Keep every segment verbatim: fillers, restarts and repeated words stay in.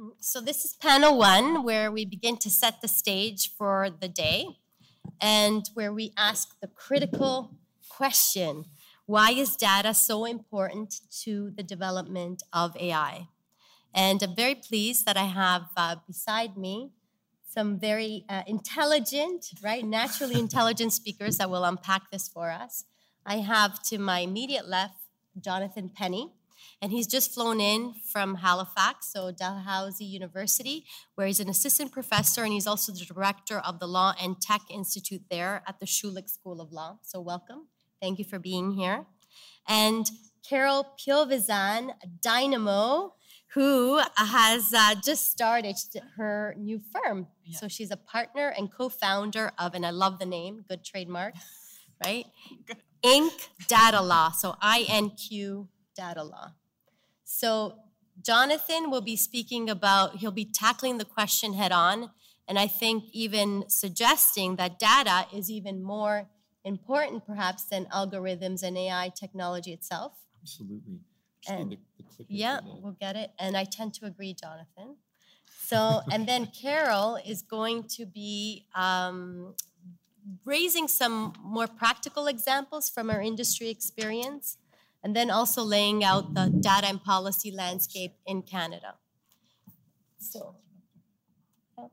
So this is panel one, where we begin to set the stage for the day and where we ask the critical question: why is data so important to the development of A I? And I'm very pleased that I have uh, beside me some very uh, intelligent, right, naturally intelligent speakers that will unpack this for us. I have to my immediate left Jonathan Penny, and he's just flown in from Halifax, so Dalhousie University, where he's an assistant professor, and he's also the director of the Law and Tech Institute there at the Schulich School of Law. So welcome. Thank you for being here. And Carol Piovizan Dynamo, who has uh, just started her new firm. Yeah. So she's a partner and co-founder of, and I love the name, good trademark, right? Inc Data Law, so I N Q Data Law. So Jonathan will be speaking about, he'll be tackling the question head on, and I think even suggesting that data is even more important perhaps than algorithms and A I technology itself. Absolutely. And, the, the yeah, we'll get it. And I tend to agree, Jonathan. So, and then Carol is going to be um, raising some more practical examples from our industry experience, and then also laying out the data and policy landscape in Canada. So, oh.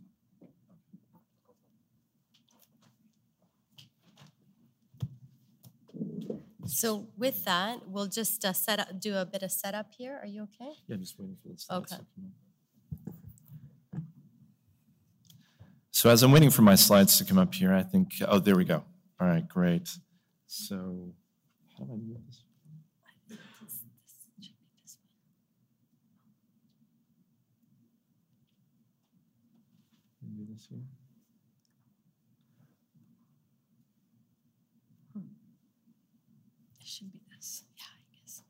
So with that, we'll just uh, set up, do a bit of setup here. Are you okay? Yeah, I'm just waiting for the slides. Okay. So as I'm waiting for my slides to come up here, I think, oh, there we go. All right, great. So how do I move this? Maybe this here. It should be this. Yeah, I guess.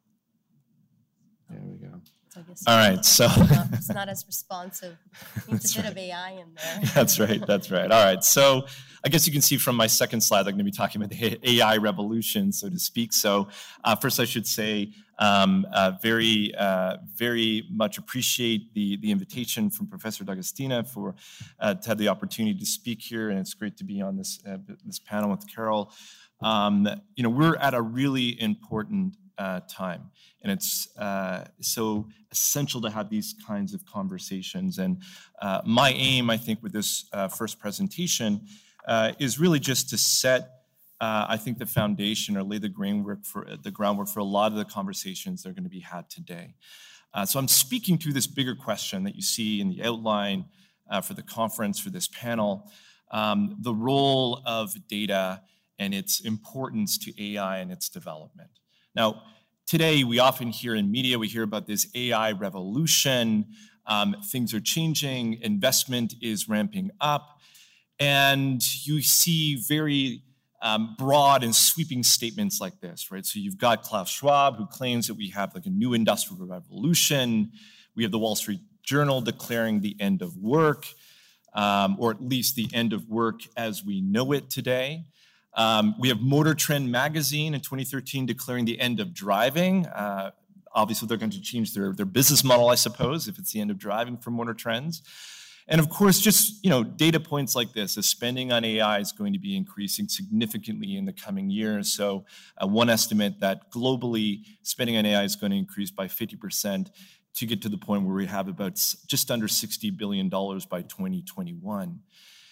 There we go. So I guess All right, so it's not as responsive. Needs a bit right. of A I in there. That's right. That's right. All right. So I guess you can see from my second slide, I'm going to be talking about the A I revolution, so to speak. So uh, first, I should say, um, uh, very, uh, very much appreciate the the invitation from Professor D'Agostina for uh, to have the opportunity to speak here, and it's great to be on this uh, this panel with Carol. Um, you know, we're at a really important uh, time, and it's uh, so essential to have these kinds of conversations. And uh, my aim, I think, with this uh, first presentation uh, is really just to set, uh, I think, the foundation or lay the groundwork for the groundwork for a lot of the conversations that are going to be had today. Uh, so I'm speaking to this bigger question that you see in the outline uh, for the conference, for this panel, um, the role of data and its importance to A I and its development. Now, today we often hear in media, we hear about this A I revolution, um, things are changing, investment is ramping up, and you see very um, broad and sweeping statements like this, right? So you've got Klaus Schwab, who claims that we have like a new industrial revolution. We have the Wall Street Journal declaring the end of work, um, or at least the end of work as we know it today. Um, we have Motor Trend magazine in twenty thirteen declaring the end of driving. Uh, obviously, they're going to change their, their business model, I suppose, if it's the end of driving for Motor Trends. And of course, just you know, data points like this, the spending on A I is going to be increasing significantly in the coming years. So uh, one estimate that globally spending on A I is going to increase by fifty percent to get to the point where we have about just under sixty billion dollars by twenty twenty-one.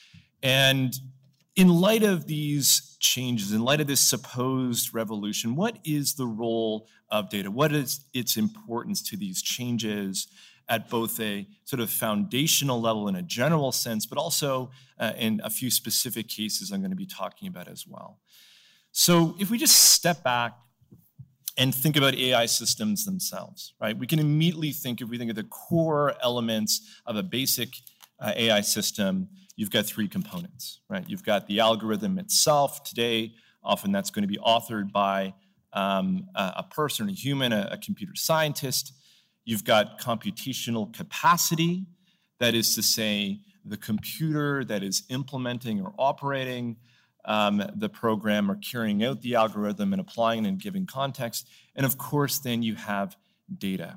And in light of these changes, in light of this supposed revolution, what is the role of data? What is its importance to these changes at both a sort of foundational level in a general sense, but also uh, in a few specific cases I'm going to be talking about as well. So if we just step back and think about A I systems themselves, right? We can immediately think, if we think of the core elements of a basic uh, A I system, you've got three components, right? You've got the algorithm itself. Today, often that's going to be authored by um, a, a person, a human, a, a computer scientist. You've got computational capacity, that is to say, the computer that is implementing or operating um, the program or carrying out the algorithm and applying it and giving context. And of course, then you have data,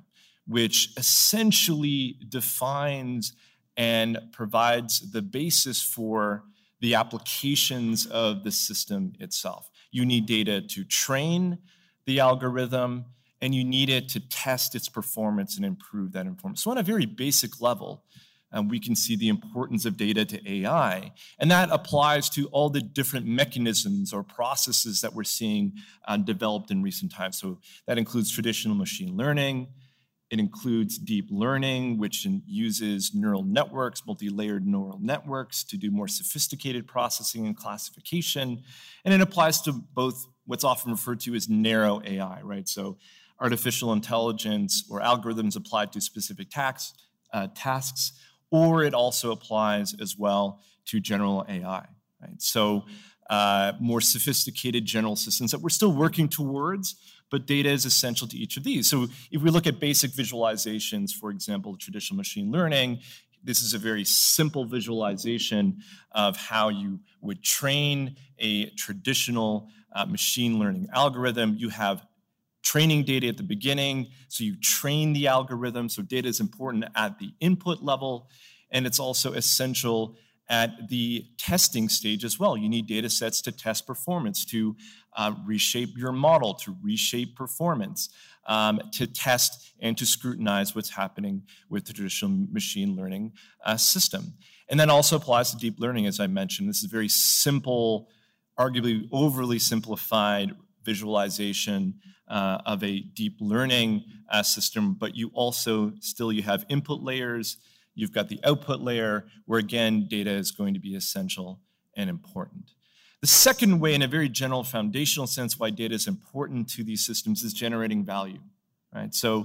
which essentially defines and provides the basis for the applications of the system itself. You need data to train the algorithm, and you need it to test its performance and improve that performance. So on a very basic level, um, we can see the importance of data to A I, and that applies to all the different mechanisms or processes that we're seeing uh, developed in recent times. So that includes traditional machine learning. It includes deep learning, which uses neural networks, multi-layered neural networks to do more sophisticated processing and classification. And it applies to both what's often referred to as narrow A I, right? So artificial intelligence or algorithms applied to specific tax, uh, tasks, or it also applies as well to general A I, right? So uh, more sophisticated general systems that we're still working towards, but data is essential to each of these. So if we look at basic visualizations, for example, traditional machine learning, this is a very simple visualization of how you would train a traditional uh, machine learning algorithm. You have training data at the beginning, so you train the algorithm. So data is important at the input level, and it's also essential at the testing stage as well. You need data sets to test performance, to uh, reshape your model, to reshape performance, um, to test and to scrutinize what's happening with the traditional machine learning uh, system. And then also applies to deep learning, as I mentioned. This is a very simple, arguably overly simplified visualization uh, of a deep learning uh, system, but you also still, you have input layers, you've got the output layer, where again, data is going to be essential and important. The second way, in a very general foundational sense, why data is important to these systems is generating value, right? So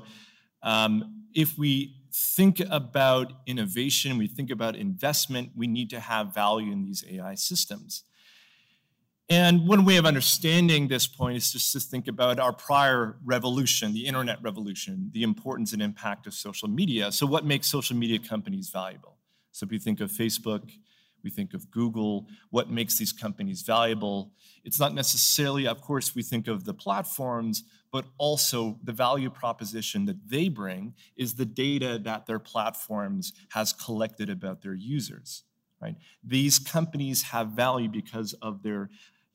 um, if we think about innovation, we think about investment, we need to have value in these A I systems. And one way of understanding this point is just to think about our prior revolution, the internet revolution, the importance and impact of social media. So what makes social media companies valuable? So if we think of Facebook, we think of Google, what makes these companies valuable? It's not necessarily, of course, we think of the platforms, but also the value proposition that they bring is the data that their platforms has collected about their users, right? These companies have value because of their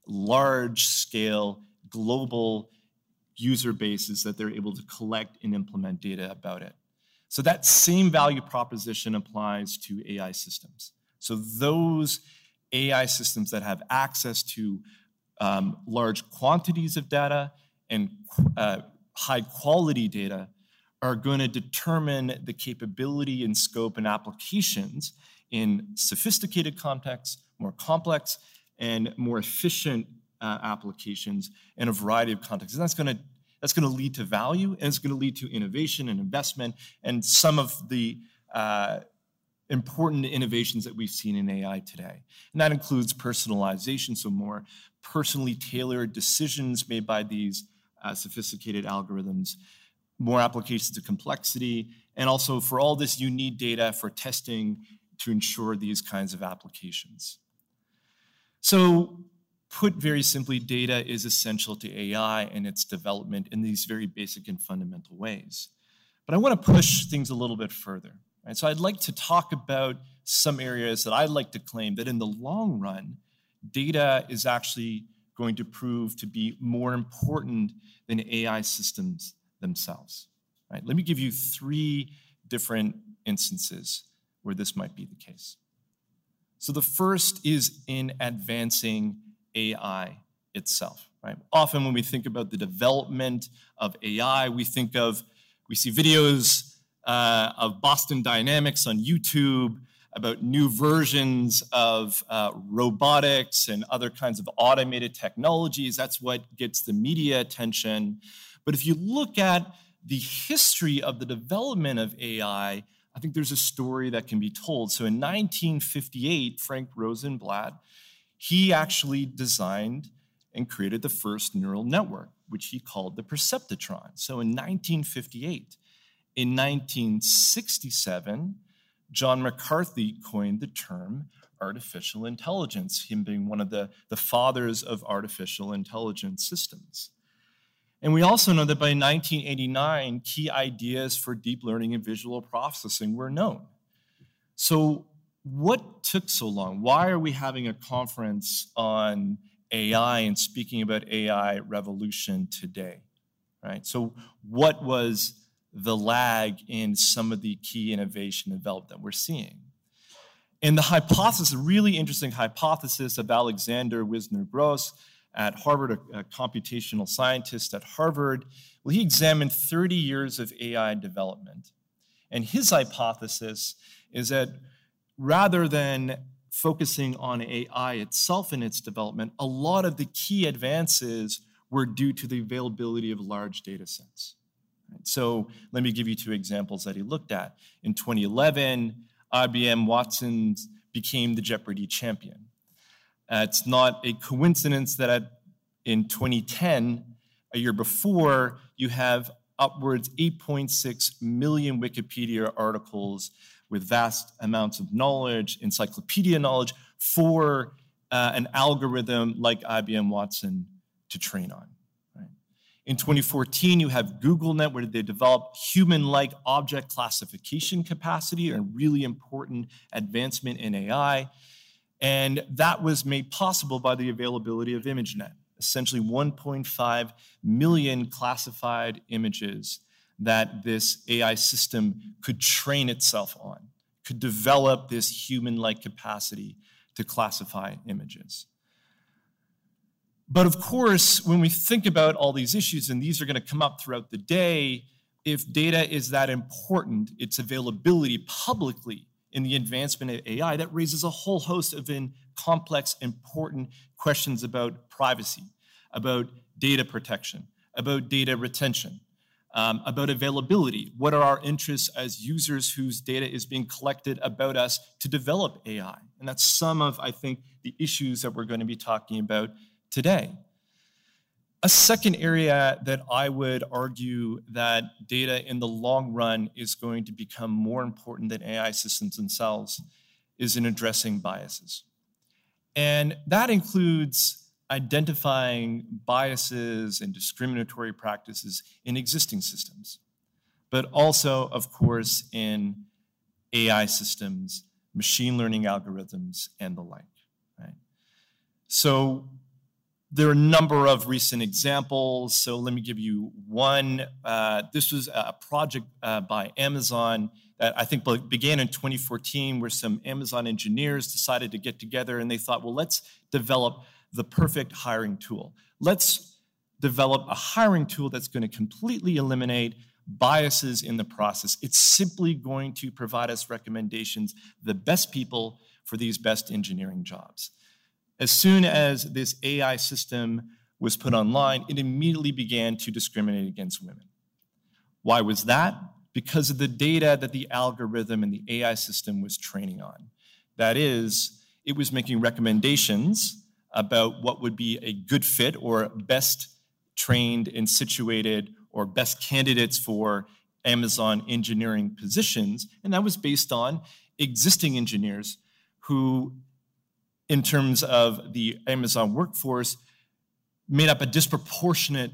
large-scale global user bases that they're able to collect and implement data about it. So that same value proposition applies to A I systems. So those A I systems that have access to um, large quantities of data and uh, high-quality data are going to determine the capability and scope and applications in sophisticated contexts, more complex, and more efficient uh, applications in a variety of contexts. And that's going to that's going to lead to value, and it's going to lead to innovation and investment, and some of the uh, important innovations that we've seen in A I today. And that includes personalization, so more personally tailored decisions made by these uh, sophisticated algorithms, more applications of complexity, and also for all this, you need data for testing to ensure these kinds of applications. So put very simply, data is essential to A I and its development in these very basic and fundamental ways. But I want to push things a little bit further. Right? So I'd like to talk about some areas that I'd like to claim that in the long run, data is actually going to prove to be more important than A I systems themselves. Right? Let me give you three different instances where this might be the case. So the first is in advancing A I itself, right? Often when we think about the development of A I, we think of, we see videos uh, of Boston Dynamics on YouTube about new versions of uh, robotics and other kinds of automated technologies. That's what gets the media attention. But if you look at the history of the development of A I, I think there's a story that can be told. So in nineteen fifty-eight, Frank Rosenblatt, he actually designed and created the first neural network, which he called the perceptron. So in nineteen fifty-eight, in nineteen sixty-seven, John McCarthy coined the term artificial intelligence, him being one of the, the fathers of artificial intelligence systems. And we also know that by nineteen eighty-nine, key ideas for deep learning and visual processing were known. So what took so long? Why are we having a conference on A I and speaking about A I revolution today, right? So what was the lag in some of the key innovation development that we're seeing? And the hypothesis, a really interesting hypothesis of Alexander Wisner-Gross at Harvard, a, a computational scientist at Harvard, well, he examined thirty years of A I development. And his hypothesis is that rather than focusing on A I itself and its development, a lot of the key advances were due to the availability of large data sets. So let me give you two examples that he looked at. In twenty eleven, I B M Watson became the Jeopardy champion. Uh, it's not a coincidence that at, in twenty ten, a year before, you have upwards eight point six million Wikipedia articles with vast amounts of knowledge, encyclopedia knowledge, for uh, an algorithm like I B M Watson to train on. Right? In twenty fourteen, you have GoogleNet, where they develop human-like object classification capacity, a really important advancement in A I. And that was made possible by the availability of ImageNet, essentially one point five million classified images that this A I system could train itself on, could develop this human-like capacity to classify images. But of course, when we think about all these issues, and these are going to come up throughout the day, if data is that important, its availability publicly in the advancement of A I, that raises a whole host of in complex, important questions about privacy, about data protection, about data retention, um, about availability. What are our interests as users whose data is being collected about us to develop A I? And that's some of, I think, the issues that we're going to be talking about today. A second area that I would argue that data in the long run is going to become more important than A I systems themselves is in addressing biases. And that includes identifying biases and discriminatory practices in existing systems, but also, of course, in A I systems, machine learning algorithms, and the like. Right? So there are a number of recent examples. So let me give you one. Uh, this was a project uh, by Amazon that I think began in twenty fourteen, where some Amazon engineers decided to get together and they thought, well, let's develop the perfect hiring tool. Let's develop a hiring tool that's going to completely eliminate biases in the process. It's simply going to provide us recommendations, the best people for these best engineering jobs. As soon as this A I system was put online, it immediately began to discriminate against women. Why was that? Because of the data that the algorithm and the A I system was training on. That is, it was making recommendations about what would be a good fit or best trained and situated or best candidates for Amazon engineering positions, and that was based on existing engineers who, in terms of the Amazon workforce, made up a disproportionate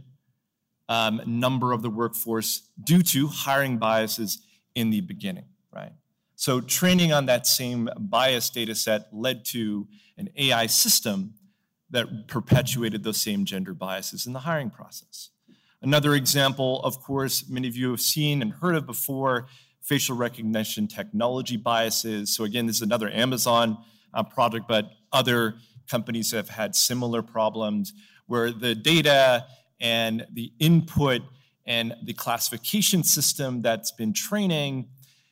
um, number of the workforce due to hiring biases in the beginning, right? So training on that same bias data set led to an A I system that perpetuated those same gender biases in the hiring process. Another example, of course, many of you have seen and heard of before, facial recognition technology biases. So again, this is another Amazon uh, project, but other companies have had similar problems where the data and the input and the classification system that's been training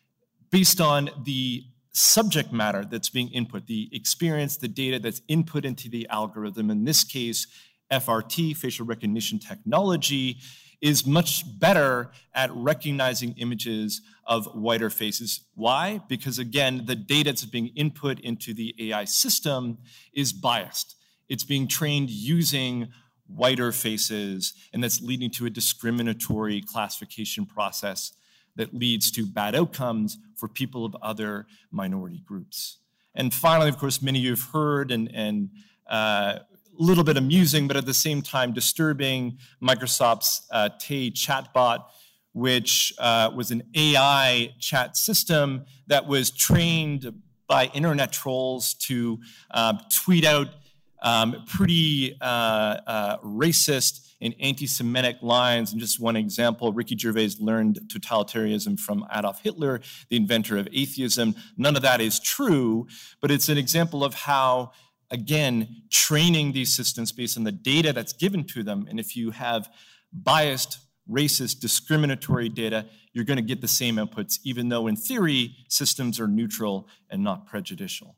based on the subject matter that's being input, the experience, the data that's input into the algorithm, in this case, F R T, facial recognition technology, is much better at recognizing images of whiter faces. Why? Because again, the data that's being input into the A I system is biased. It's being trained using whiter faces, and that's leading to a discriminatory classification process that leads to bad outcomes for people of other minority groups. And finally, of course, many of you have heard and, and uh, little bit amusing, but at the same time disturbing, Microsoft's uh, Tay chatbot, which uh, was an A I chat system that was trained by internet trolls to uh, tweet out um, pretty uh, uh, racist and anti-Semitic lines. And just one example, Ricky Gervais learned totalitarianism from Adolf Hitler, the inventor of atheism. None of that is true, but it's an example of how, again, training these systems based on the data that's given to them. And if you have biased, racist, discriminatory data, you're going to get the same outputs, even though in theory, systems are neutral and not prejudicial.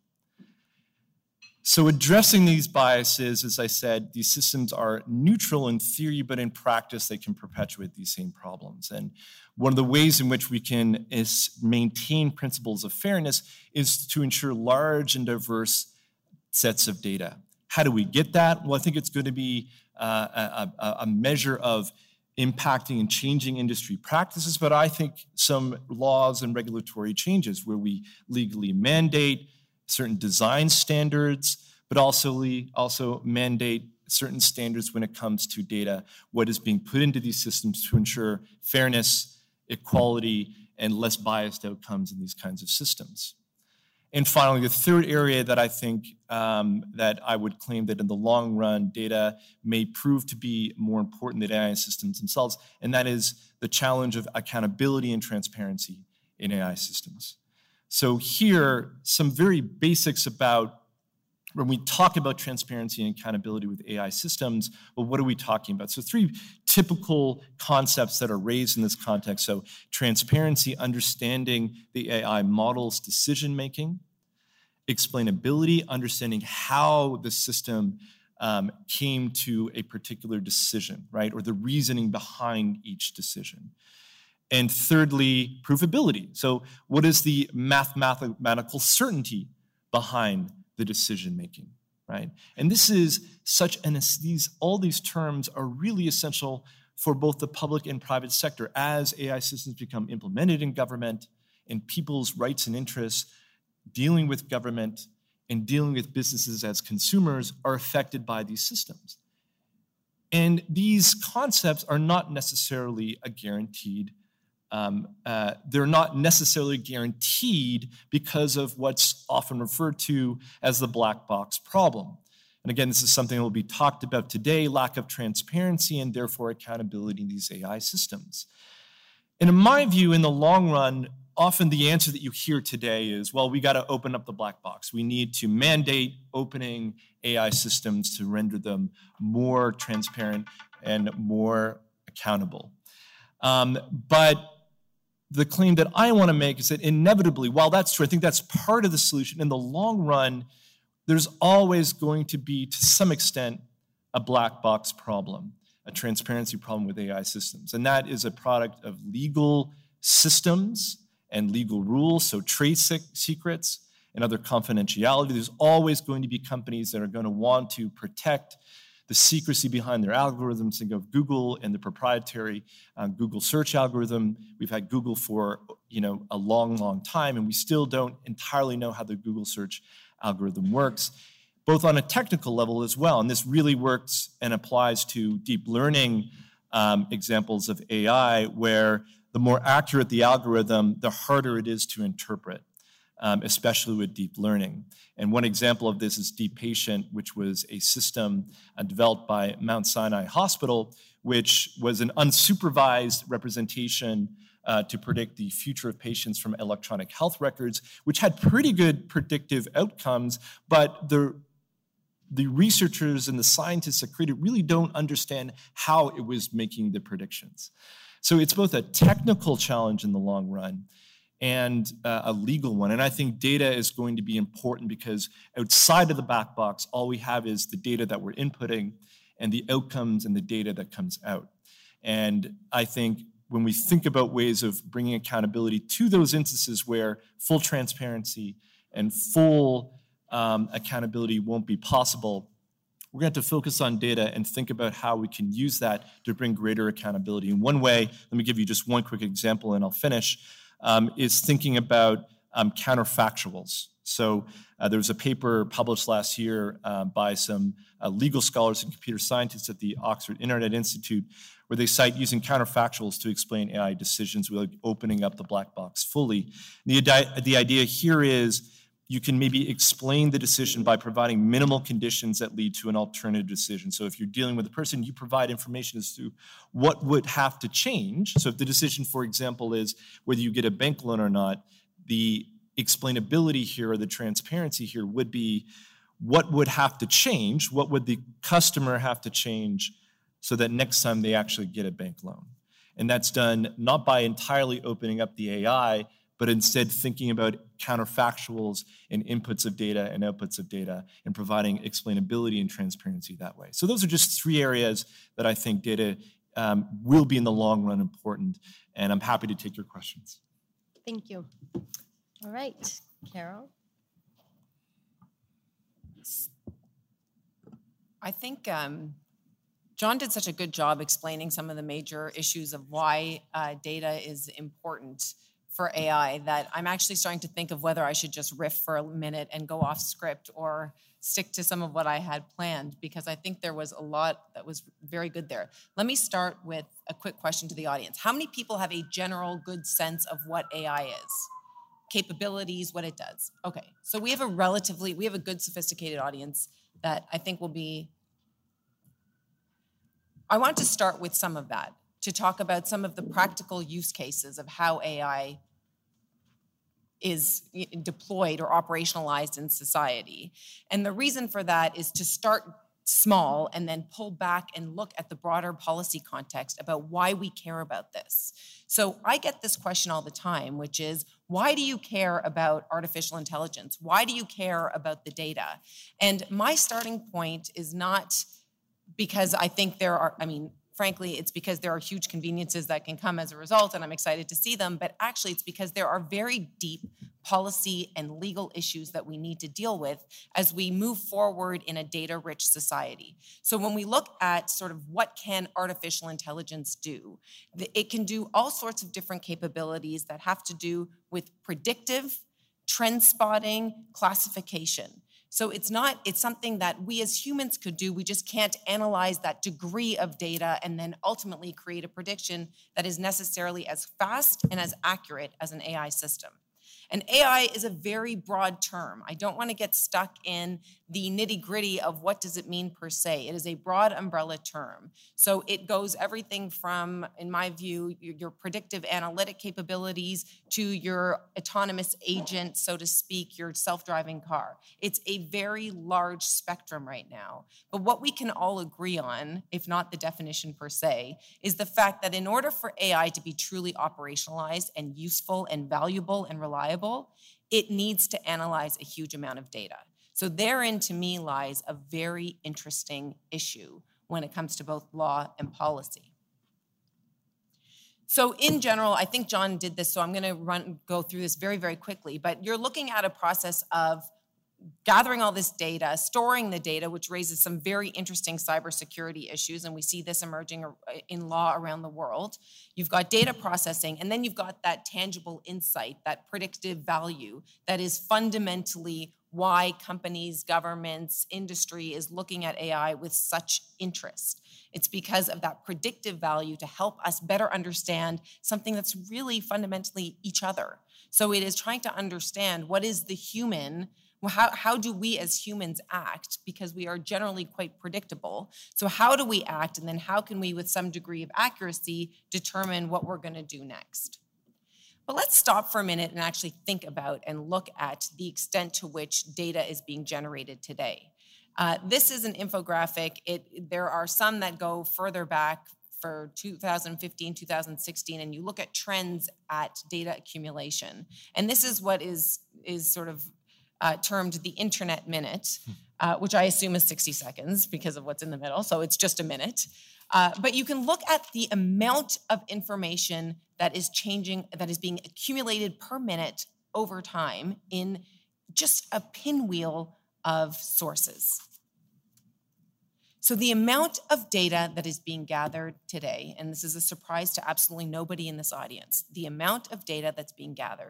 So addressing these biases, as I said, these systems are neutral in theory, but in practice, they can perpetuate these same problems. And one of the ways in which we can is maintain principles of fairness is to ensure large and diverse sets of data. How do we get that? Well, I think it's going to be uh, a, a, a measure of impacting and changing industry practices, but I think some laws and regulatory changes where we legally mandate certain design standards, but also, also mandate certain standards when it comes to data, what is being put into these systems to ensure fairness, equality, and less biased outcomes in these kinds of systems. And finally, the third area that I think um, that I would claim that in the long run, data may prove to be more important than A I systems themselves, and that is the challenge of accountability and transparency in A I systems. So here, some very basics about when we talk about transparency and accountability with A I systems, well, what are we talking about? So three typical concepts that are raised in this context. So transparency, understanding the A I model's decision-making, explainability, understanding how the system um, came to a particular decision, right? Or the reasoning behind each decision. And thirdly, provability. So what is the mathematical certainty behind the decision-making, right? And this is such an, these, all these terms are really essential for both the public and private sector as A I systems become implemented in government and people's rights and interests dealing with government and dealing with businesses as consumers are affected by these systems. And these concepts are not necessarily a guaranteed Um, uh, they're not necessarily guaranteed because of what's often referred to as the black box problem. And again, this is something that will be talked about today, lack of transparency and therefore accountability in these A I systems. And in my view, in the long run, often the answer that you hear today is, well, we got to open up the black box. We need to mandate opening A I systems to render them more transparent and more accountable. Um, but the claim that I want to make is that inevitably, while that's true, I think that's part of the solution, in the long run, there's always going to be, to some extent, a black box problem, a transparency problem with A I systems. And that is a product of legal systems and legal rules, so trade secrets and other confidentiality. There's always going to be companies that are going to want to protect the secrecy behind their algorithms. Think of Google and the proprietary uh, Google search algorithm. We've had Google for you know a long, long time, and we still don't entirely know how the Google search algorithm works, both on a technical level as well. And this really works and applies to deep learning um, examples of A I, where the more accurate the algorithm, the harder it is to interpret, um, especially with deep learning. And one example of this is DeepPatient, which was a system uh, developed by Mount Sinai Hospital, which was an unsupervised representation uh, to predict the future of patients from electronic health records, which had pretty good predictive outcomes, but the the researchers and the scientists that created really don't understand how it was making the predictions. So it's both a technical challenge in the long run and uh, a legal one. And I think data is going to be important because outside of the black box, all we have is the data that we're inputting and the outcomes and the data that comes out. And I think when we think about ways of bringing accountability to those instances where full transparency and full um, accountability won't be possible, we're going to have to focus on data and think about how we can use that to bring greater accountability. And one way, let me give you just one quick example and I'll finish, Um, is thinking about um, counterfactuals. So uh, there was a paper published last year uh, by some uh, legal scholars and computer scientists at the Oxford Internet Institute, where they cite using counterfactuals to explain A I decisions without opening up the black box fully. The, the idea here is you can maybe explain the decision by providing minimal conditions that lead to an alternative decision. So if you're dealing with a person, you provide information as to what would have to change. So if the decision, for example, is whether you get a bank loan or not, the explainability here or the transparency here would be what would have to change, what would the customer have to change so that next time they actually get a bank loan. And that's done not by entirely opening up the A I, but instead thinking about counterfactuals and inputs of data and outputs of data and providing explainability and transparency that way. So those are just three areas that I think data um, will be in the long run important, and I'm happy to take your questions. Thank you. All right, Carol. I think um, John did such a good job explaining some of the major issues of why uh, data is important for A I that I'm actually starting to think of whether I should just riff for a minute and go off script or stick to some of what I had planned, because I think there was a lot that was very good there. Let me start with a quick question to the audience. How many people have a general good sense of what A I is? Capabilities, what it does? Okay, so we have a relatively, we have a good sophisticated audience that I think will be, I want to start with some of that, to talk about some of the practical use cases of how A I is deployed or operationalized in society. And the reason for that is to start small and then pull back and look at the broader policy context about why we care about this. So I get this question all the time, which is, why do you care about artificial intelligence? Why do you care about the data? And my starting point is not because I think there are, I mean, frankly, it's because there are huge conveniences that can come as a result, and I'm excited to see them, but actually it's because there are very deep policy and legal issues that we need to deal with as we move forward in a data-rich society. So when we look at sort of what can artificial intelligence do, it can do all sorts of different capabilities that have to do with predictive, trend spotting, classification. So it's not, it's something that we as humans could do. We just can't analyze that degree of data and then ultimately create a prediction that is necessarily as fast and as accurate as an A I system. And A I is a very broad term. I don't want to get stuck in the nitty-gritty of what does it mean per se. It is a broad umbrella term. So it goes everything from, in my view, your, your predictive analytic capabilities to your autonomous agent, so to speak, your self-driving car. It's a very large spectrum right now. But what we can all agree on, if not the definition per se, is the fact that in order for A I to be truly operationalized and useful and valuable and reliable, it needs to analyze a huge amount of data. So therein, to me, lies a very interesting issue when it comes to both law and policy. So in general, I think John did this, so I'm going to run go through this very, very quickly. But you're looking at a process of gathering all this data, storing the data, which raises some very interesting cybersecurity issues, and we see this emerging in law around the world. You've got data processing, and then you've got that tangible insight, that predictive value that is fundamentally why companies, governments, industry is looking at A I with such interest. It's because of that predictive value to help us better understand something that's really fundamentally each other. So it is trying to understand what is the human. Well, how, how do we as humans act? Because we are generally quite predictable. So how do we act? And then how can we, with some degree of accuracy, determine what we're going to do next? But let's stop for a minute and actually think about and look at the extent to which data is being generated today. Uh, this is an infographic. It, there are some that go further back for two thousand fifteen, two thousand sixteen, and you look at trends at data accumulation. And this is what is, is sort of Uh, termed the Internet Minute, uh, which I assume is sixty seconds because of what's in the middle, so it's just a minute. Uh, but you can look at the amount of information that is changing, that is being accumulated per minute over time in just a pinwheel of sources. So the amount of data that is being gathered today, and this is a surprise to absolutely nobody in this audience, the amount of data that's being gathered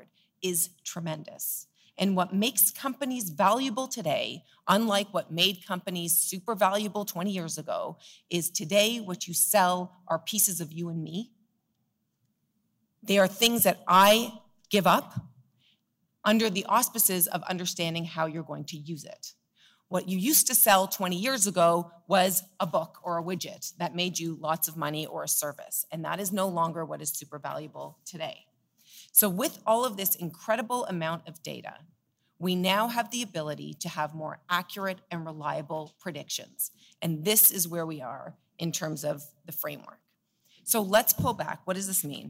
is tremendous. And what makes companies valuable today, unlike what made companies super valuable twenty years ago, is today what you sell are pieces of you and me. They are things that I give up under the auspices of understanding how you're going to use it. What you used to sell twenty years ago was a book or a widget that made you lots of money or a service, and that is no longer what is super valuable today. So with all of this incredible amount of data, we now have the ability to have more accurate and reliable predictions. And this is where we are in terms of the framework. So let's pull back. What does this mean?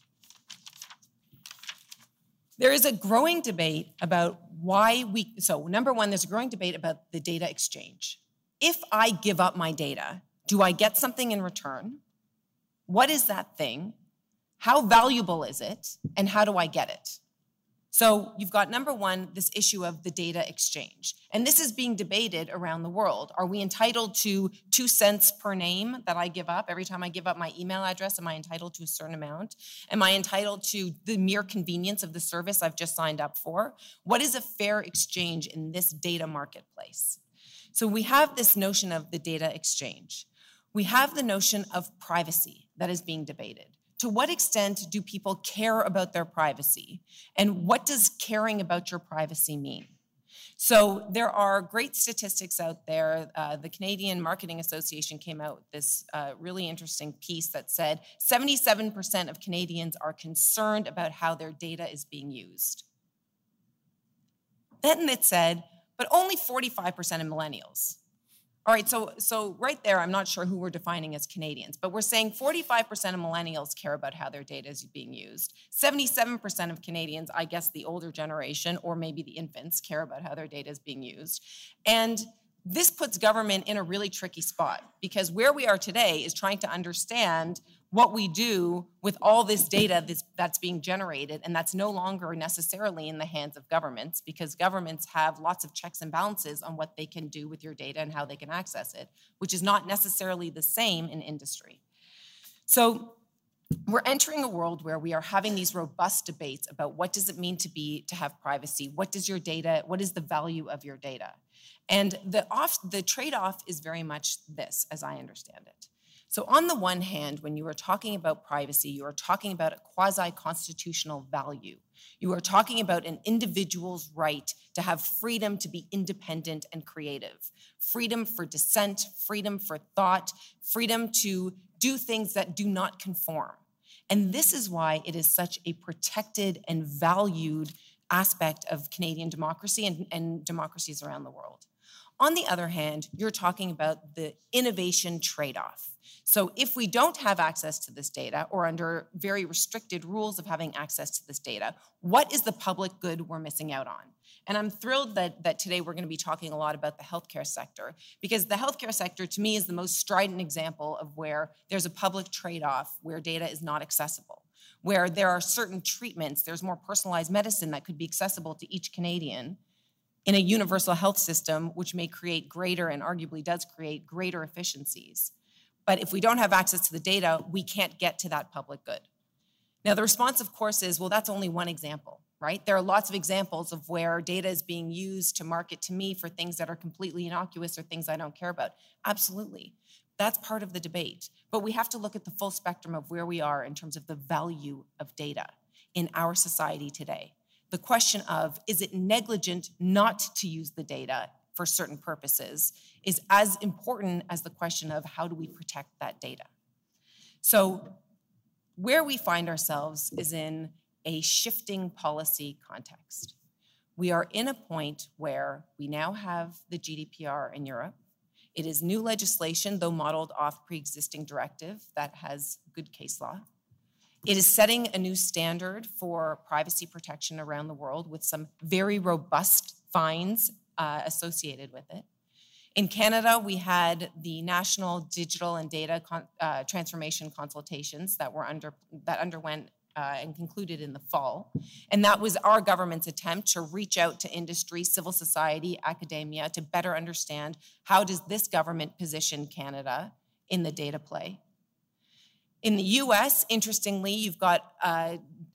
There is a growing debate about why we, so number one, there's a growing debate about the data exchange. If I give up my data, do I get something in return? What is that thing? How valuable is it? And how do I get it? So you've got, number one, this issue of the data exchange. And this is being debated around the world. Are we entitled to two cents per name that I give up? Every time I give up my email address, am I entitled to a certain amount? Am I entitled to the mere convenience of the service I've just signed up for? What is a fair exchange in this data marketplace? So we have this notion of the data exchange. We have the notion of privacy that is being debated. To what extent do people care about their privacy? And what does caring about your privacy mean? So there are great statistics out there. Uh, the Canadian Marketing Association came out with this uh, really interesting piece that said seventy-seven percent of Canadians are concerned about how their data is being used. Then it said, but only forty-five percent of millennials. All right, so, so right there, I'm not sure who we're defining as Canadians, but we're saying forty-five percent of millennials care about how their data is being used. seventy-seven percent of Canadians, I guess the older generation, or maybe the infants, care about how their data is being used. And this puts government in a really tricky spot, because where we are today is trying to understand what we do with all this data that's, that's being generated, and that's no longer necessarily in the hands of governments, because governments have lots of checks and balances on what they can do with your data and how they can access it, which is not necessarily the same in industry. So we're entering a world where we are having these robust debates about what does it mean to be to have privacy, what does your data, what is the value of your data? And the off, the trade-off is very much this, as I understand it. So on the one hand, when you are talking about privacy, you are talking about a quasi-constitutional value. You are talking about an individual's right to have freedom to be independent and creative, freedom for dissent, freedom for thought, freedom to do things that do not conform. And this is why it is such a protected and valued aspect of Canadian democracy and, and democracies around the world. On the other hand, you're talking about the innovation trade-off. So if we don't have access to this data, or under very restricted rules of having access to this data, what is the public good we're missing out on? And I'm thrilled that, that today we're going to be talking a lot about the healthcare sector, because the healthcare sector, to me, is the most strident example of where there's a public trade-off where data is not accessible, where there are certain treatments, there's more personalized medicine that could be accessible to each Canadian in a universal health system, which may create greater, and arguably does create greater efficiencies. But if we don't have access to the data, we can't get to that public good. Now, the response, of course, is, well, that's only one example, right? There are lots of examples of where data is being used to market to me for things that are completely innocuous or things I don't care about. Absolutely. That's part of the debate. But we have to look at the full spectrum of where we are in terms of the value of data in our society today. The question of, is it negligent not to use the data for certain purposes, is as important as the question of how do we protect that data. So where we find ourselves is in a shifting policy context. We are in a point where we now have the G D P R in Europe. It is new legislation, though modeled off pre-existing directive that has good case law. It is setting a new standard for privacy protection around the world with some very robust fines uh, associated with it. In Canada, we had the National Digital and Data Con- uh, Transformation Consultations that were under that underwent uh, and concluded in the fall. And that was our government's attempt to reach out to industry, civil society, academia to better understand how does this government position Canada in the data play. In the U S, interestingly, you've got uh,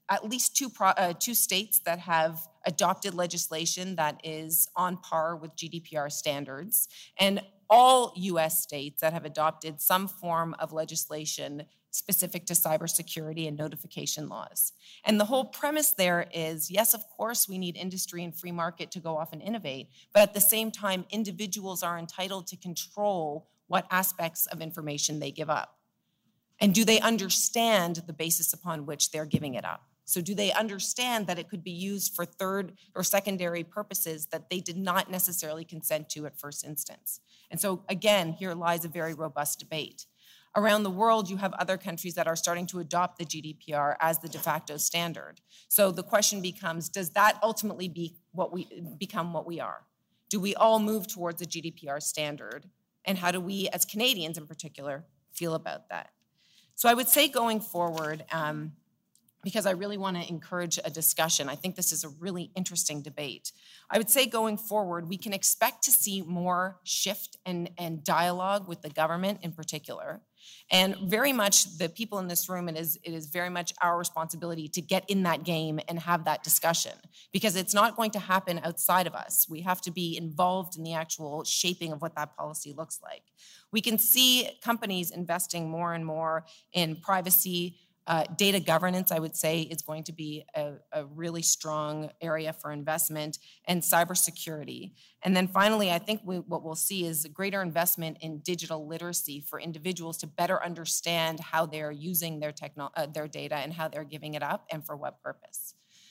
at least two, pro, uh, two states that have adopted legislation that is on par with G D P R standards, and all U S states that have adopted some form of legislation specific to cybersecurity and notification laws. And the whole premise there is, yes, of course, we need industry and free market to go off and innovate, but at the same time, individuals are entitled to control what aspects of information they give up. And do they understand the basis upon which they're giving it up? So do they understand that it could be used for third or secondary purposes that they did not necessarily consent to at first instance? And so again, here lies a very robust debate. Around the world, you have other countries that are starting to adopt the G D P R as the de facto standard. So the question becomes, does that ultimately be what we become what we are? Do we all move towards a G D P R standard? And how do we, as Canadians in particular, feel about that? So I would say going forward, um, because I really want to encourage a discussion, I think this is a really interesting debate. I would say going forward, we can expect to see more shift and, and dialogue with the government in particular. And very much the people in this room, it is, it is very much our responsibility to get in that game and have that discussion, because it's not going to happen outside of us. We have to be involved in the actual shaping of what that policy looks like. We can see companies investing more and more in privacy. Uh, data governance, I would say, is going to be a, a really strong area for investment, and cybersecurity. And then finally, I think we, what we'll see is a greater investment in digital literacy for individuals to better understand how they're using their, techno- uh, their data and how they're giving it up and for what purpose.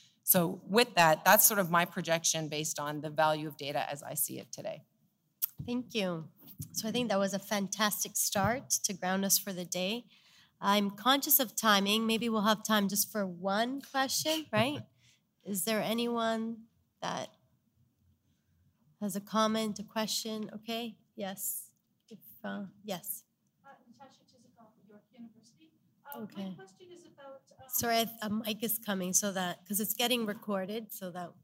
So with that, that's sort of my projection based on the value of data as I see it today. Thank you. So I think that was a fantastic start to ground us for the day. I'm conscious of timing. Maybe we'll have time just for one question, right? Is there anyone that has a comment, a question? Okay, yes. If, uh, yes. Uh, Natasha Tizikoff, York University. Uh, Okay. My question is about... Um, Sorry, a mic is coming so that, because it's getting recorded, so that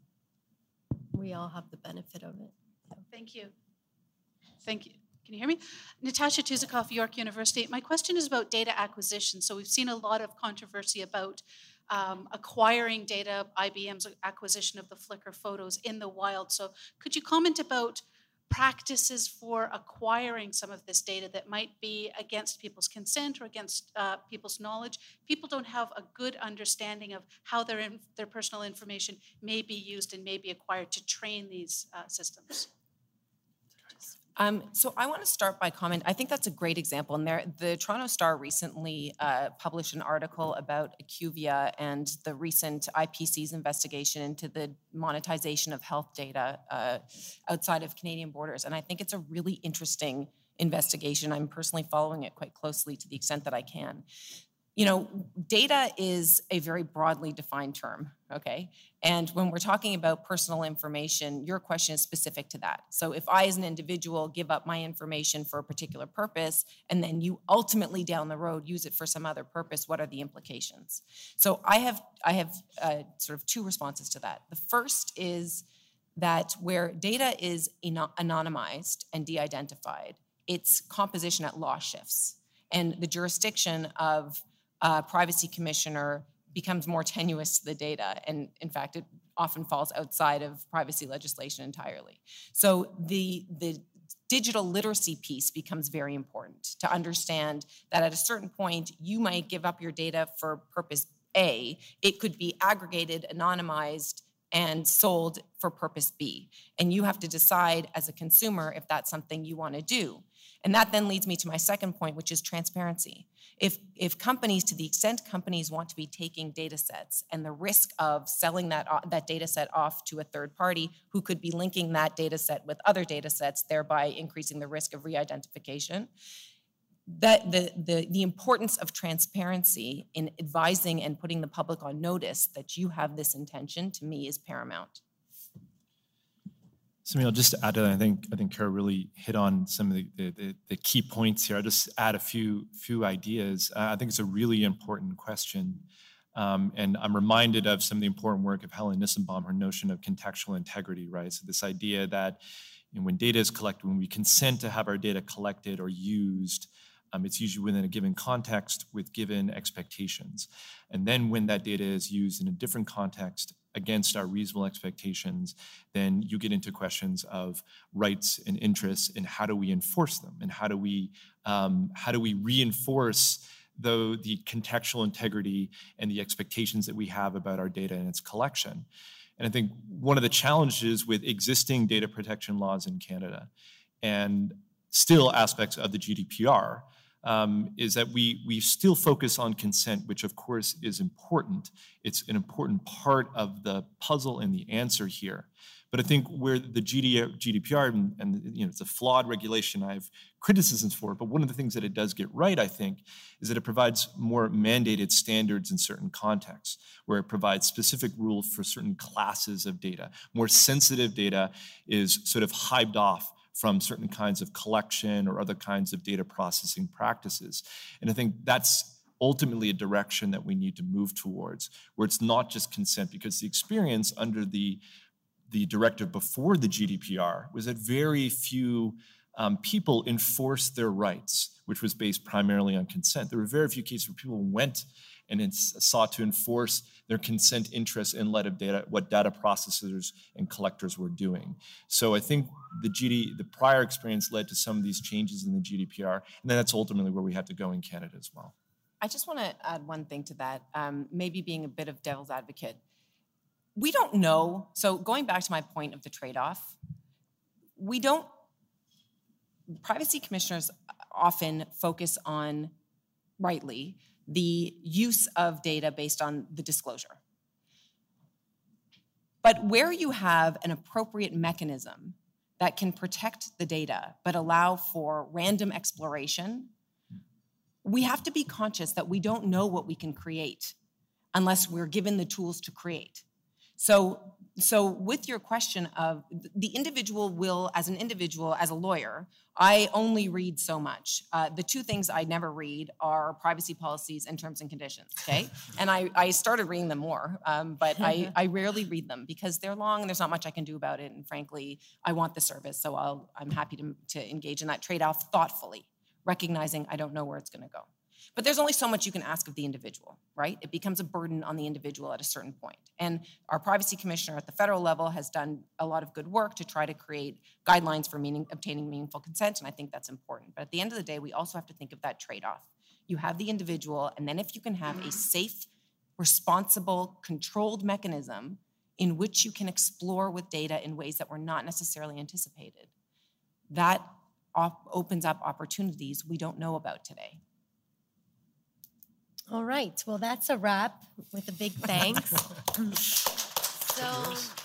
we all have the benefit of it. Thank you. Thank you. Can you hear me? Natasha Tizikoff, York University. My question is about data acquisition. So we've seen a lot of controversy about um, acquiring data, I B M's acquisition of the Flickr photos in the wild. So could you comment about practices for acquiring some of this data that might be against people's consent or against uh, people's knowledge? People don't have a good understanding of how their, in, their personal information may be used and may be acquired to train these uh, systems. Um, so I want to start by comment. I think that's a great example. And there, the Toronto Star recently uh, published an article about IQVIA and the recent I P C's investigation into the monetization of health data uh, outside of Canadian borders. And I think it's a really interesting investigation. I'm personally following it quite closely to the extent that I can. You know, data is a very broadly defined term, okay? And when we're talking about personal information, your question is specific to that. So if I, as an individual, give up my information for a particular purpose, and then you ultimately down the road use it for some other purpose, what are the implications? So I have, I have uh, sort of two responses to that. The first is that where data is anonymized and de-identified, its composition at law shifts. And the jurisdiction of Uh, privacy commissioner becomes more tenuous to the data. And in fact, it often falls outside of privacy legislation entirely. So the, the digital literacy piece becomes very important to understand that at a certain point, you might give up your data for purpose A. It could be aggregated, anonymized, and sold for purpose B. And you have to decide as a consumer if that's something you want to do. And that then leads me to my second point, which is transparency. If, if companies, to the extent companies want to be taking data sets and the risk of selling that, that data set off to a third party who could be linking that data set with other data sets, thereby increasing the risk of re-identification, that the, the, the importance of transparency in advising and putting the public on notice that you have this intention, to me, is paramount. Samuel, just to add to that, I think I think Kara really hit on some of the, the, the key points here. I'll just add a few few ideas. Uh, I think it's a really important question. Um, and I'm reminded of some of the important work of Helen Nissenbaum, her notion of contextual integrity, right? So this idea that, you know, when data is collected, when we consent to have our data collected or used, Um, it's usually within a given context with given expectations. And then when that data is used in a different context against our reasonable expectations, then you get into questions of rights and interests and how do we enforce them, and how do we um, how do we reinforce the, the contextual integrity and the expectations that we have about our data and its collection. And I think one of the challenges with existing data protection laws in Canada and still aspects of the G D P R um, is that we, we still focus on consent, which of course is important. It's an important part of the puzzle and the answer here. But I think where the G D P R, and, and you know, it's a flawed regulation, I have criticisms for it, but one of the things that it does get right, I think, is that it provides more mandated standards in certain contexts, where it provides specific rules for certain classes of data. More sensitive data is sort of hived off from certain kinds of collection or other kinds of data processing practices. And I think that's ultimately a direction that we need to move towards, where it's not just consent, because the experience under the the directive before the G D P R was that very few um, people enforced their rights, which was based primarily on consent. There were very few cases where people went and ins- sought to enforce their consent interests in light of data, what data processors and collectors were doing. So I think the G D, the prior experience led to some of these changes in the G D P R, and then that's ultimately where we have to go in Canada as well. I just want to add one thing to that, um, maybe being a bit of devil's advocate. We don't know, so going back to my point of the trade-off, we don't, privacy commissioners often focus on, rightly, the use of data based on the disclosure. But where you have an appropriate mechanism that can protect the data but allow for random exploration, we have to be conscious that we don't know what we can create unless we're given the tools to create. So, so with your question of the individual will, as an individual, as a lawyer, I only read so much. Uh, the two things I never read are privacy policies and terms and conditions, okay? And I, I started reading them more, um, but I, I rarely read them because they're long and there's not much I can do about it. And frankly, I want the service, so I'll, I'm happy to, to engage in that trade-off thoughtfully, recognizing I don't know where it's gonna go. But there's only so much you can ask of the individual, right? It becomes a burden on the individual at a certain point. And our privacy commissioner at the federal level has done a lot of good work to try to create guidelines for meaning, obtaining meaningful consent, and I think that's important. But at the end of the day, we also have to think of that trade-off. You have the individual, and then if you can have a safe, responsible, controlled mechanism in which you can explore with data in ways that were not necessarily anticipated, that op- opens up opportunities we don't know about today. All right, well, that's a wrap with a big thanks. So.